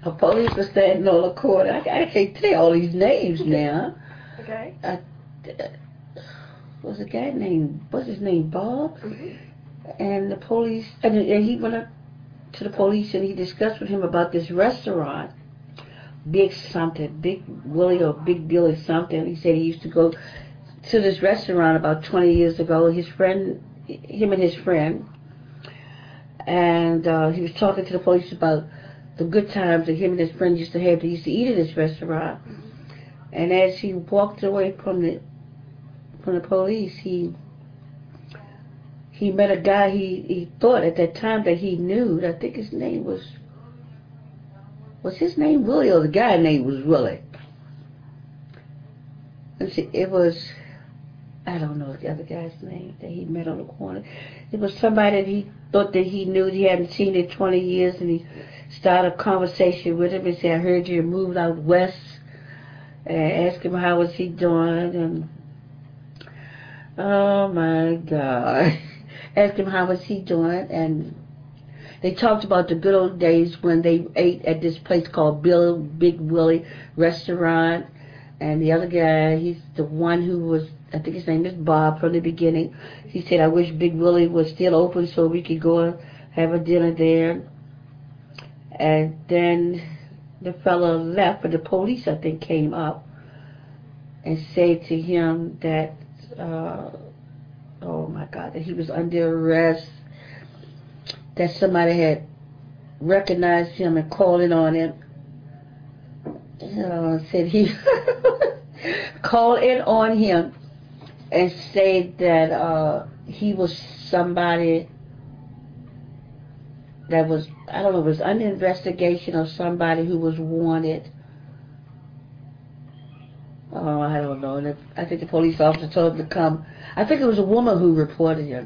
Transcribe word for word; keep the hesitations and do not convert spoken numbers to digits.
A police was standing on the corner. I, I can't tell all these names now. Okay. Uh, was a guy named, what's his name, Bob? Mm-hmm. And the police, and, and he went up to the police and he discussed with him about this restaurant, Big something, Big Willie or Big Billy something. He said he used to go to this restaurant about twenty years ago. His friend, him and his friend, and uh, he was talking to the police about the good times that him and his friend used to have. They used to eat at this restaurant. Mm-hmm. And as he walked away from the from the police, he he met a guy he, he thought at that time that he knew. I think his name was, was his name Willie or the guy's name was Willie? Let's see, it was, I don't know the other guy's name that he met on the corner. It was somebody that he thought that he knew. He hadn't seen in twenty years, and he started a conversation with him and said, I heard you moved out west, and asked him how was he doing, and oh my God. Asked him how was he doing, and they talked about the good old days when they ate at this place called Bill Big Willie Restaurant. And the other guy, he's the one who was, I think his name is Bob from the beginning. He said, I wish Big Willie was still open so we could go and have a dinner there. And then the fellow left, but the police, I think, came up and said to him that, uh, oh my God, that he was under arrest, that somebody had recognized him and called in on him. Uh, said he called in on him and said that uh, he was somebody that was, I don't know, was under investigation or somebody who was wanted. Oh, I don't know. And I think the police officer told him to come. I think it was a woman who reported him.